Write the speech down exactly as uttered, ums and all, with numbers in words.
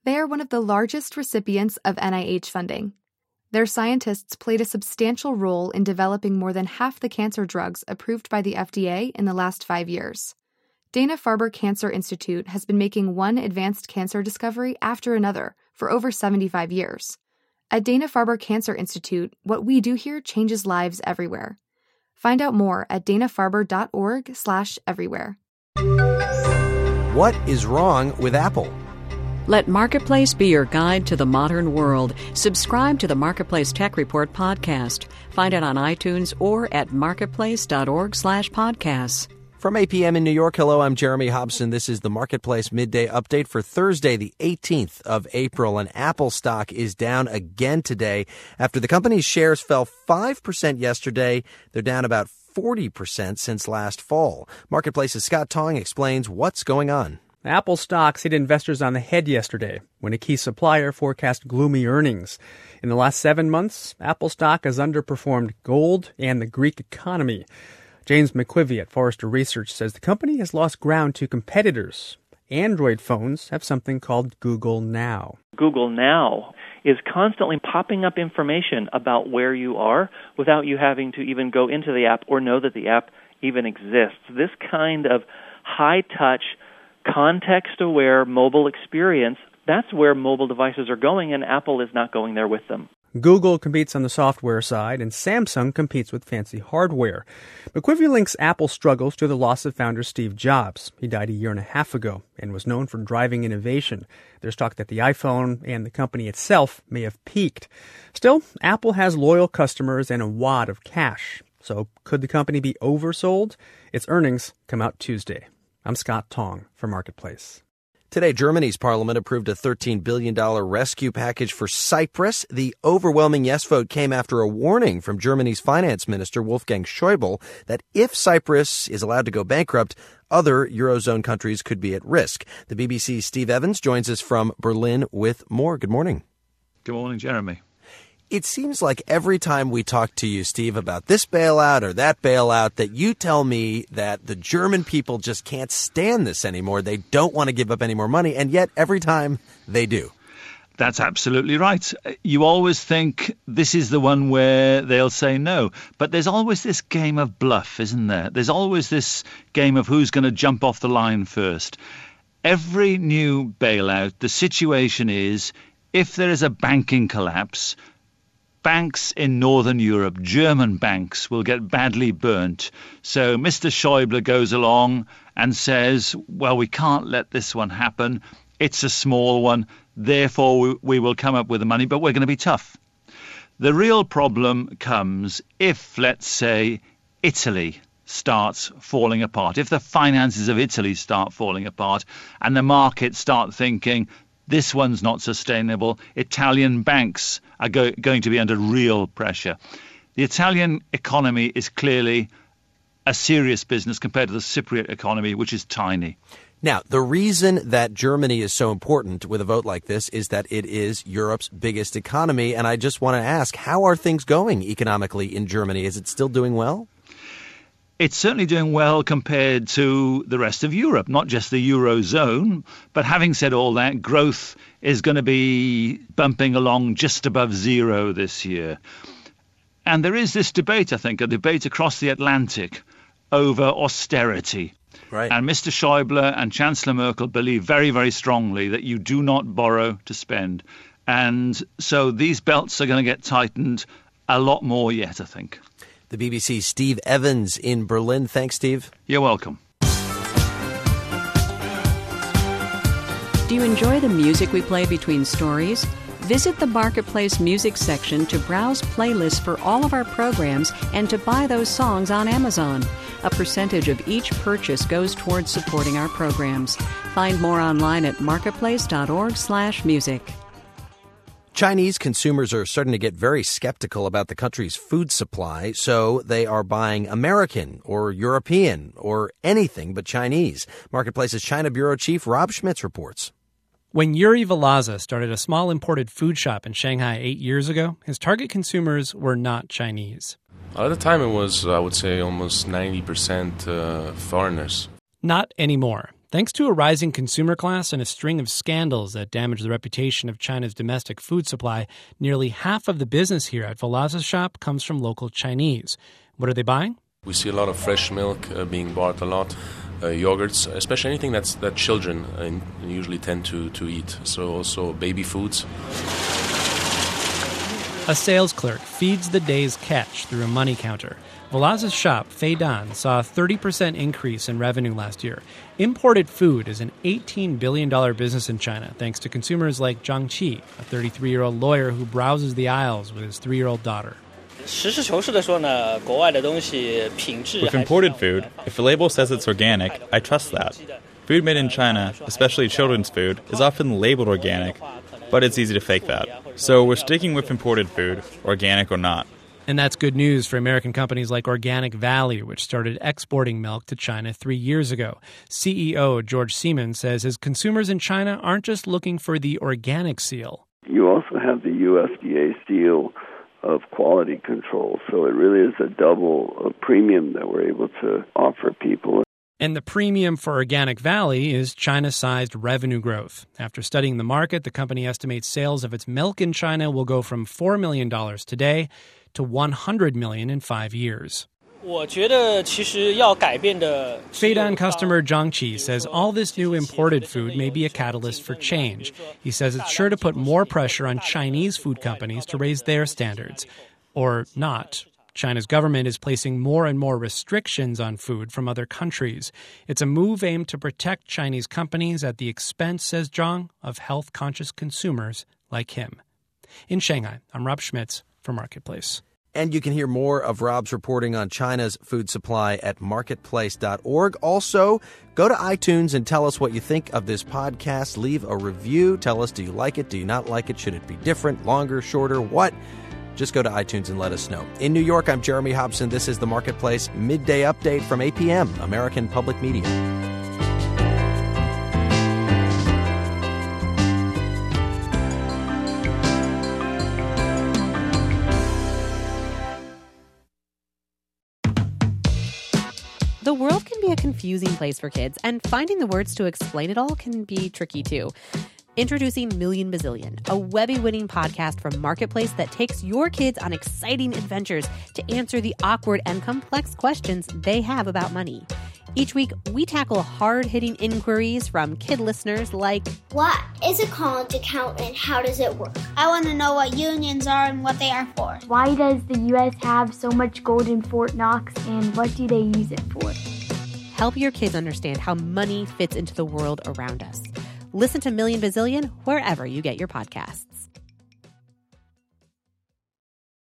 They are one of the largest recipients of N I H funding. Their scientists played a substantial role in developing more than half the cancer drugs approved by the F D A in the last five years. Dana-Farber Cancer Institute has been making one advanced cancer discovery after another for over seventy-five years. At Dana-Farber Cancer Institute, what we do here changes lives everywhere. Find out more at dana-farber.org slash everywhere. What is wrong with Apple? Let Marketplace be your guide to the modern world. Subscribe to the Marketplace Tech Report podcast. Find it on iTunes or at marketplace.org slash podcasts. From eight p.m. in New York, hello, I'm Jeremy Hobson. This is the Marketplace Midday Update for Thursday, the eighteenth of April. And Apple stock is down again today after the company's shares fell five percent yesterday. They're down about forty percent since last fall. Marketplace's Scott Tong explains what's going on. Apple stocks hit investors on the head yesterday when a key supplier forecast gloomy earnings. In the last seven months, Apple stock has underperformed gold and the Greek economy. James McQuivey at Forrester Research says the company has lost ground to competitors. Android phones have something called Google Now. Google Now is constantly popping up information about where you are without you having to even go into the app or know that the app even exists. This kind of high-touch, context-aware mobile experience, that's where mobile devices are going, and Apple is not going there with them. Google competes on the software side, and Samsung competes with fancy hardware. McQuivey links Apple's struggles to the loss of founder Steve Jobs. He died a year and a half ago and was known for driving innovation. There's talk that the iPhone and the company itself may have peaked. Still, Apple has loyal customers and a wad of cash. So could the company be oversold? Its earnings come out Tuesday. I'm Scott Tong for Marketplace. Today, Germany's parliament approved a thirteen billion dollars rescue package for Cyprus. The overwhelming yes vote came after a warning from Germany's finance minister, Wolfgang Schäuble, that if Cyprus is allowed to go bankrupt, other Eurozone countries could be at risk. The B B C's Steve Evans joins us from Berlin with more. Good morning. Good morning, Jeremy. It seems like every time we talk to you, Steve, about this bailout or that bailout, that you tell me that the German people just can't stand this anymore. They don't want to give up any more money, and yet every time they do. That's absolutely right. You always think this is the one where they'll say no. But there's always this game of bluff, isn't there? There's always this game of who's going to jump off the line first. Every new bailout, the situation is, if there is a banking collapse, banks in Northern Europe, German banks, will get badly burnt. So Mister Schäuble goes along and says, well, we can't let this one happen. It's a small one. Therefore, we, we will come up with the money, but we're going to be tough. The real problem comes if, let's say, Italy starts falling apart. If the finances of Italy start falling apart and the markets start thinking, this one's not sustainable. Italian banks are go- going to be under real pressure. The Italian economy is clearly a serious business compared to the Cypriot economy, which is tiny. Now, the reason that Germany is so important with a vote like this is that it is Europe's biggest economy. And I just want to ask, how are things going economically in Germany? Is it still doing well? It's certainly doing well compared to the rest of Europe, not just the Eurozone. But having said all that, growth is going to be bumping along just above zero this year. And there is this debate, I think, a debate across the Atlantic over austerity. Right. And Mister Schäuble and Chancellor Merkel believe very, very strongly that you do not borrow to spend. And so these belts are going to get tightened a lot more yet, I think. The B B C's Steve Evans in Berlin. Thanks, Steve. You're welcome. Do you enjoy the music we play between stories? Visit the Marketplace music section to browse playlists for all of our programs and to buy those songs on Amazon. A percentage of each purchase goes towards supporting our programs. Find more online at marketplace.org slash music. Chinese consumers are starting to get very skeptical about the country's food supply, so they are buying American or European or anything but Chinese. Marketplace's China Bureau Chief Rob Schmitz reports. When Yuri Valaza started a small imported food shop in Shanghai eight years ago, his target consumers were not Chinese. At the time, it was, I would say, almost ninety percent uh, foreigners. Not anymore. Thanks to a rising consumer class and a string of scandals that damaged the reputation of China's domestic food supply, nearly half of the business here at Valaza's shop comes from local Chinese. What are they buying? We see a lot of fresh milk uh, being bought a lot, uh, yogurts, especially anything that's that children uh, usually tend to, to eat. So also baby foods. A sales clerk feeds the day's catch through a money counter. Valaza's shop, Fei Dan, saw a thirty percent increase in revenue last year. Imported food is an eighteen billion dollars business in China, thanks to consumers like Zhang Qi, a thirty-three-year-old lawyer who browses the aisles with his three-year-old daughter. With imported food, if a label says it's organic, I trust that. Food made in China, especially children's food, is often labeled organic, but it's easy to fake that. So we're sticking with imported food, organic or not. And that's good news for American companies like Organic Valley, which started exporting milk to China three years ago. C E O George Seaman says his consumers in China aren't just looking for the organic seal. You also have the U S D A seal of quality control, so it really is a double premium that we're able to offer people. And the premium for Organic Valley is China-sized revenue growth. After studying the market, the company estimates sales of its milk in China will go from four million dollars today to one hundred million dollars in five years. Feidan customer Zhang Qi says all this new imported food may be a catalyst for change. He says it's sure to put more pressure on Chinese food companies to raise their standards. Or not. China's government is placing more and more restrictions on food from other countries. It's a move aimed to protect Chinese companies at the expense, says Zhang, of health-conscious consumers like him. In Shanghai, I'm Rob Schmitz for Marketplace. And you can hear more of Rob's reporting on China's food supply at marketplace dot org. Also, go to iTunes and tell us what you think of this podcast. Leave a review. Tell us, do you like it? Do you not like it? Should it be different, longer, shorter? What? Just go to iTunes and let us know. In New York, I'm Jeremy Hobson. This is the Marketplace Midday Update from A P M, American Public Media. The world can be a confusing place for kids, and finding the words to explain it all can be tricky too. Introducing Million Bazillion, a Webby-winning podcast from Marketplace that takes your kids on exciting adventures to answer the awkward and complex questions they have about money. Each week, we tackle hard-hitting inquiries from kid listeners like, what is a college account and how does it work? I want to know what unions are and what they are for. Why does the U S have so much gold in Fort Knox and what do they use it for? Help your kids understand how money fits into the world around us. Listen to Million Bazillion wherever you get your podcasts.